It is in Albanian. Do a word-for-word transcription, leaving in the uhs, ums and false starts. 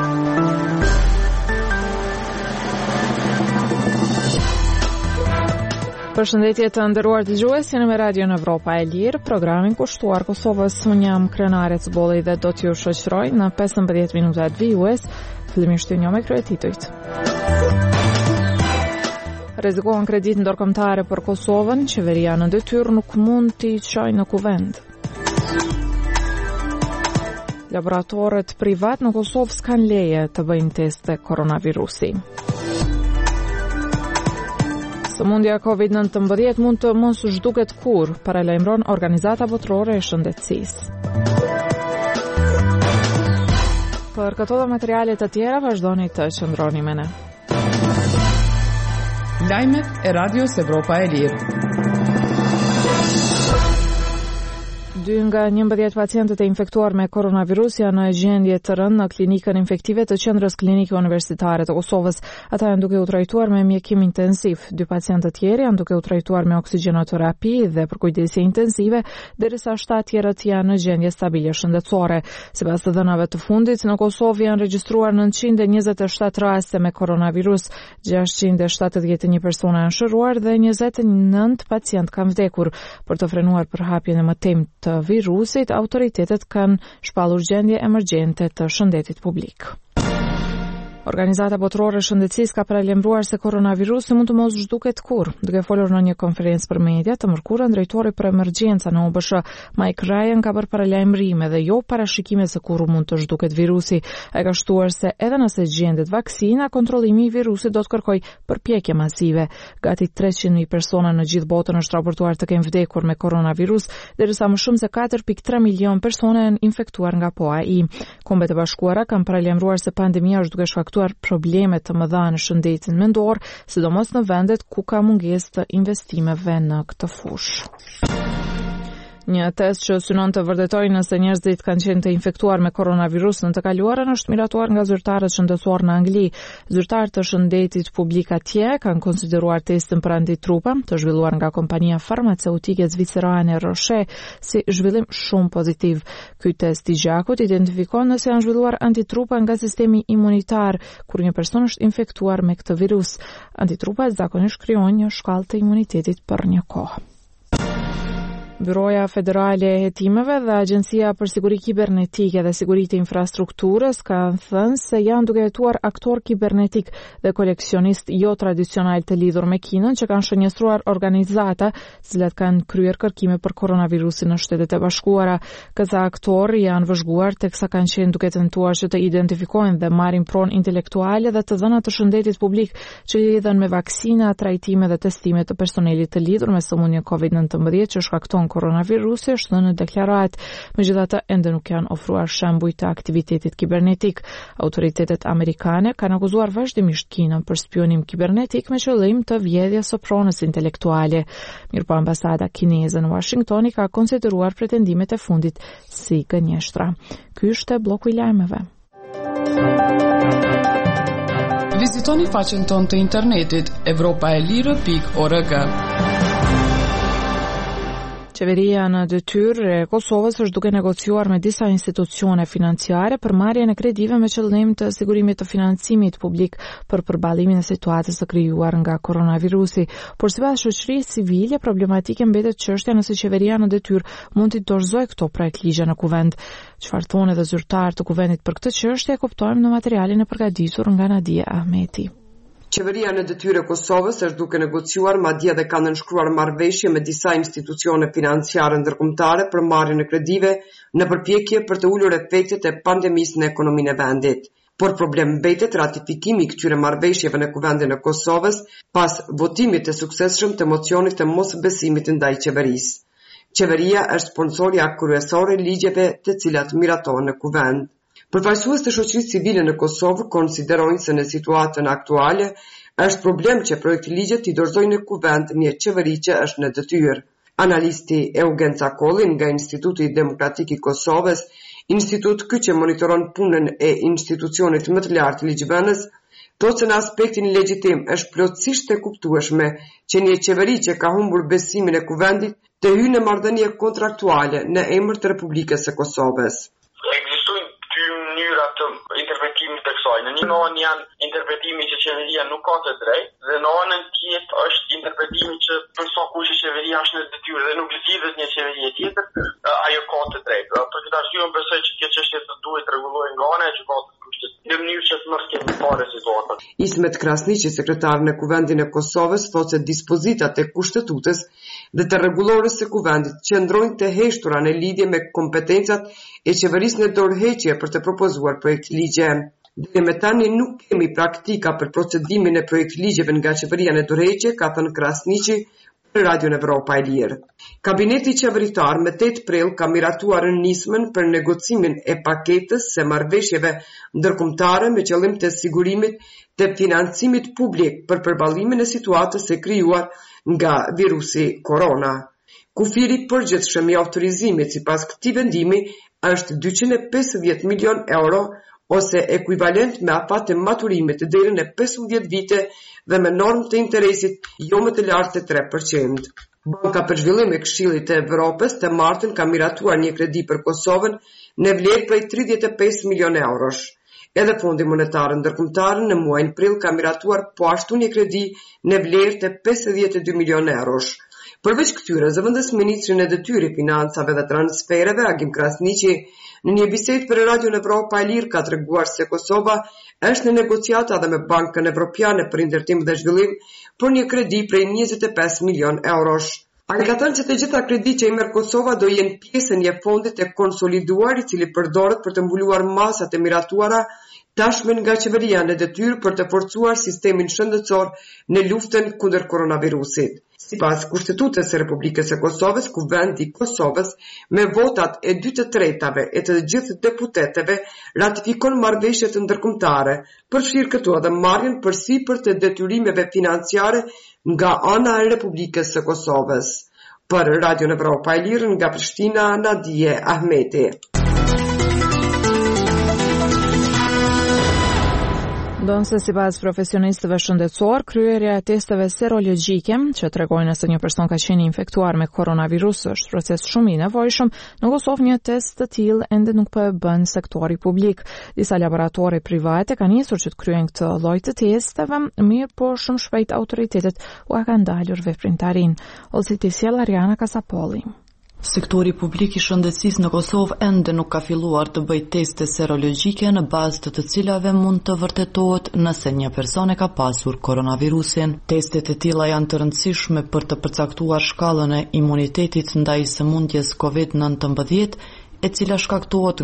Përshëndetje të nderuar dëgjues, jeni me Radio në Evropa e Lirë, programin kushtuar Kosovës. Unë jam krenare Cbolli dhe do t'ju shoqëroj në pesëmbëdhjetë minutat vijues. Fillimisht ju njoh me krye titujt. Rrezikohen kredit ndërkombëtare për Kosovën, qeveria në detyrë nuk mund t'i çojë në kuvend. Laboratorët privat në Kosovë s'kan leje të bëjnë teste koronavirusi. Sëmundja kovid nëntëmbëdhjetë mund të mos zhduket kur, paralajmëron Organizata Botërore e Shëndetësisë. Për këto dhe materialet të tjera vazhdoni të qëndroni me ne. Lajmet e Radios Evropa e Lirë. Dy nga njëmbëdhjetë pacientët e infektuar me koronavirus janë në gjendje të rëndë në klinikën infektive të qendrës klinike universitare të Kosovës. Ata janë duke u trajtuar me mjekim intensiv. Dy pacientë tjerë janë duke u trajtuar me oksigjenoterapi dhe për kujdesje intensive, derisa shtatë tjerët janë në gjendje stabile shëndetësore. Sipas të dhënave të fundit, në Kosovë janë regjistruar nëntëqind e njëzet e shtatë raste me koronavirus, gjashtëqind e shtatëdhjetë e një persona janë shëruar dhe njëzet e nëntë pacient kanë vdekur. Për të frenuar përhapjen e mëtejmë të virusit, autoritetet kanë shpallur gjendje emergjente të shëndetit publik. Organizata Botërore e Shëndetësisë ka paralajmëruar se koronavirusi mund të mos zhduket kur. Duke folur në një konferencë për media të mërkurën, drejtori për emergjenca në O B S H, Mike Ryan, ka bërë paralajmërime dhe jo parashikime se kur mund të zhduket virusi. Ai ka shtuar se edhe nëse gjendet vaksina, kontrollimi i virusit do të kërkojë përpjekje masive. Gati treqind mijë persona në gjithë botën është raportuar të kenë vdekur me koronavirus, derisa më shumë se katër pikë tre milion persona janë infektuar nga P O A I. Kombet e Bashkuara kanë paralajmëruar se pandemia është duke shkaktuar probleme të mëdha në shëndetin mendor, sidomos në vendet ku ka mungesë të investimeve në këtë fushë. Një test që synon të vërtetojë nëse njerëzit kanë qenë të infektuar me koronavirus në të kaluarën është miratuar nga zyrtarët shëndetësor në Angli. Zyrtarët të shëndetit publik atje kanë konsideruar testin për antitrupa të zhvilluar nga kompania farmaceutike zvicerane Roche si zhvillim shumë pozitiv. Ky test i gjakut identifikon nëse janë zhvilluar antitrupa nga sistemi imunitar kur një person është infektuar me këtë virus. Antitrupat zakonisht krijojnë një shkallë të imunitetit për një kohë. Byroja Federale e Hetimeve dhe Agjencia për Siguri Kibernetike dhe Siguri të Infrastrukturës kanë thënë se janë duke hetuar aktor kibernetik dhe koleksionist jo tradicional të lidhur me Kinën që kanë shënjestruar organizata të cilat kanë kryer kërkime për koronavirusin në Shtetet e Bashkuara. Këta aktor janë vëzhguar teksa kanë qenë duke tentuar që të identifikojnë dhe marrin pronë intelektuale dhe të dhëna të shëndetit publik që lidhen me vaksina, trajtime dhe testime të personelit të lidhur me sëmundjen kovid nëntëmbëdhjetë që shkakton koronavirusi, është thënë në deklaratë. Megjithatë, ende nuk janë ofruar shembuj të aktivitetit kibernetik. Autoritetet amerikane kanë akuzuar vazhdimisht Kinën për spionim kibernetik me qëllim të vjedhjes së pronës intelektuale. Mirpo ambasada kineze në Washington ka konsideruar pretendimet e fundit si gënjeshtra. Ky është bloku i lajmeve. Vizitoni faqen tonë të internetit evropaelire pikë org. Qeveria në detyrë e Kosovës është duke negociuar me disa institucione financiare për marrjen e kredive me qëllim të sigurimit të financimit publik për përballimin e situatës së krijuar nga koronavirusi. Por sipas shoqërisë civile, problematike mbetet çështja nëse qeveria në detyrë mund të dorëzojë këto projektligje në kuvend. Çfarë thonë edhe zyrtar të kuvendit për këtë çështje, kuptojmë në materialin e përgatitur nga Nadia Ahmeti. Qeveria në detyrë e Kosovës është duke negociuar madje dhe ka nënshkruar marrëveshje me disa institucione financiare ndërkombëtare për marrjen e kredive në përpjekje për të ulur efektet e pandemisë në ekonominë e vendit. Por problem mbetet ratifikimi i këtyre marrëveshjeve në Kuvendin e Kosovës pas votimit të suksesshëm të mocionit të mosbesimit ndaj qeverisë. Qeveria është sponsorja kryesore e ligjeve të cilat miratohen në Kuvend. Përfaqësues të shoqërisë civile në Kosovë konsiderojnë se në situatën aktuale është problem që projekti ligjet i dorëzojnë në kuvend një qeveri që është në detyrë. Analisti Eugen Cakolli nga Instituti Demokratik i Kosovës, institut ky që monitoron punën e institucionit më të lartë ligjvënës, thotë se në aspektin legjitim është plotësisht e kuptueshme që një qeveri që ka humbur besimin e kuvendit të hyjë në marrëdhënie kontraktuale në emër të Republikës së Kosovës. Ekzistojnë dy mënyra të interventimit të Një anë janë interpretimi që qeveria nuk ka të drejtë dhe në anën tjetër është interpretimi që për sa kush qeveria është në detyrë dhe nuk lidhet një qeveri tjetër, ajo ka të drejtë. Për këtë arsye unë besoj që kjo çështje të duhet rregullohet nga ana e gjykatës kushtet. Në mënyrë që të mos kemi parë situata. Ismet Krasniqi, sekretar në Kuvendin e Kosovës, thotë se dispozitat e kushtetutës dhe të rregullorës së kuvendit qëndrojnë të heshtura në lidhje me kompetencat e qeverisë në dorëheqje për të propozuar projekt ligje. Dhe me tani nuk kemi praktika për procedimin e projekt ligjeve nga qeveria në dorëheqje, ka thënë Krasniqi për Radio Evropa e Lirë. Kabineti qeveritar me tetë prill ka miratuar nismën për negocimin e paketës së marrëveshjeve ndërkombëtare me qëllim të sigurimit të financimit publik për përballimin e situatës së krijuar nga virusi korona. Kufiri përgjithshëm i autorizimit sipas këtij vendimi është dyqind e pesëdhjetë milion euro ose ekuivalent me afat të maturimit deri në pesëmbëdhjetë vite dhe me normë të interesit jo më të lartë se tre përqind. Banka për Zhvillim e Këshillit të Evropës të martën ka miratuar një kredi për Kosovën në vlerë prej tridhjetë e pesë milion eurosh. Edhe Fondi Monetar Ndërkombëtar në muajin prill ka miratuar po ashtu një kredi në vlerë të pesëdhjetë e dy milion eurosh. Përveç këtyre, zëvendës ministri në detyrë financave dhe transfereve, Agim Krasniqi, në një bisedë për Radio Evropa e Lirë ka treguar se Kosova është në negociata dhe me Bankën Evropiane për Ndërtim dhe Zhvillim për një kredi prej njëzet e pesë milion eurosh. Ai ka thënë se të gjitha kreditë që i merr Kosova do jenë pjesë e një fondi të konsoliduar i cili përdoret për të mbuluar masat e miratuara tashmë nga qeveria në detyrë për të forcuar sistemin shëndetësor në luftën kundër koronavirusit. Sipas Kushtetutës së Republikës së Kosovës, Kuvendi i Kosovës me votat e dy të tretave e të gjithë deputetëve ratifikon marrëveshjet ndërkombëtare, përfshirë këtu edhe marrjen përsipër të detyrimeve financiare nga ana e Republikës së Kosovës. Për Radio Evropa e Lirë nga Prishtina, Nadije Ahmeti. Donë se si pas profesionistëve shëndetësor, kryerja e testeve serologjike që tregojnë nëse një person ka qenë infektuar me koronavirus është proces shumë i nevojshëm. Në Kosovë një test të tillë ende nuk po e bën sektori publik. Disa laboratore private kanë nisur që të kryejnë këtë lloj të testeve, mirë po shumë shpejt autoritetet u kanë ndalur veprimtarinë. Olsi Tisjell, Ariana Kasapolli. Sektori publik i shëndetësisë në Kosovë ende nuk ka filluar të bëjë teste serologjike në bazë të të cilave mund të vërtetohet nëse një person e ka pasur koronavirusin. Testet e tilla janë të rëndësishme për të përcaktuar shkallën e imunitetit ndaj sëmundjes kovid nëntëmbëdhjetë, e cila shkaktohet